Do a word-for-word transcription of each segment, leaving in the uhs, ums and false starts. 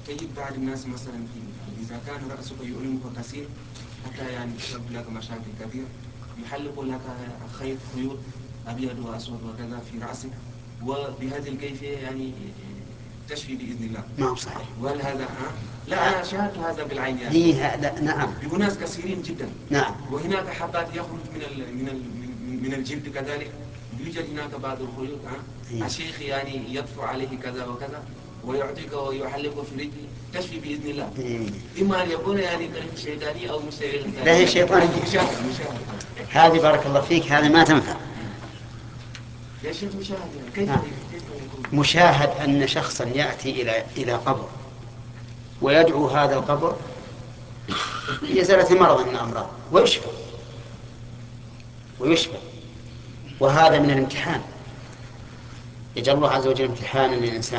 تجد بعض الناس مثلا في إذا كان رأسك يؤلمك كثير حتى يعني تسبب لك مشاكل كثيرة، يحلق لك خيط خيوط أبيض وأسود وكذا في رأسك، وبهذه الكيفية يعني تشفي بإذن الله. ما هو صحيح. وهل هذا ها؟ لا أنا شاهدت هذا بالعين يعني. هي هذا نعم. بناس كثيرين جدا. نعم. وهناك حبات يخرج من ال من ال من الجلد كذلك، يوجد هناك بعض الخيوط ها. الشيخ يعني يدفع عليه كذا وكذا ويعطيك ويحلق في رجلي تشفي بإذن الله. إيه. إما أن يكون يعني طريق شيطاني أو مستغل. لا هي شيطانية. مشاهد مشاهد. هذه بارك الله فيك هذه ما تنفع. يا شيخ مشاهد كيف نعم. كيف يكون؟ مشاهد أن شخصا يأتي إلى إلى قبر ويدعو هذا القبر بإزالة مرض من الأمراض ويشفى ويشفى وهذا من الامتحان. يجعل الله عز وجل امتحانا للإنسان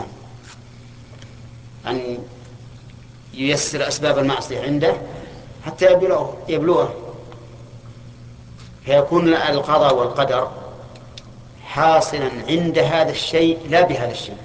أن ييسر أسباب المعصية عنده حتى يبلغه, يبلغه فيكون القضاء والقدر حاصلا عند هذا الشيء لا بهذا الشيء.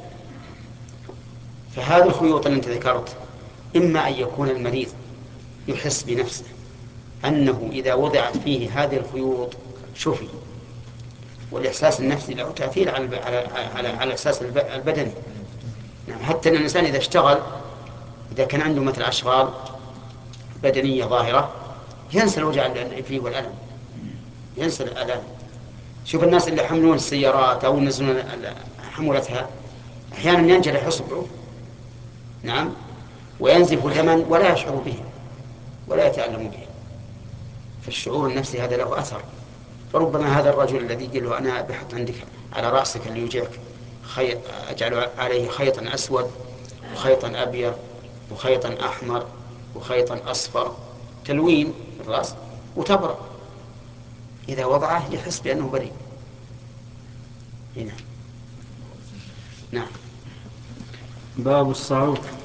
فهذه الخيوط اللي انت ذكرت إما أن يكون المريض يحس بنفسه أنه إذا وضعت فيه هذه الخيوط شفي، والإحساس النفسي له تأثير على على على, على الإحساس البدني. نعم. حتى أن الإنسان إذا اشتغل إذا كان عنده مثل أشغال بدنية ظاهرة ينسى الوجع اللي فيه والألم، ينسى الألم. شوف الناس اللي يحملون السيارات أو ينزلون حمولتها أحيانا ينجرح إصبعه. نعم. وينزف دما ولا يشعر به ولا يتألم به. فالشعور النفسي هذا له أثر. فربما هذا الرجل الذي يقول له أنا بحط عندك على رأسك اللي يوجعك خيط أجعل عليه خيطا أسود وخيطا أبيض وخيطا أحمر وخيطا أصفر تلوين في الرأس وتبرأ. إذا وضعه يحس بأنه بريء. هنا. نعم. باب الصعود.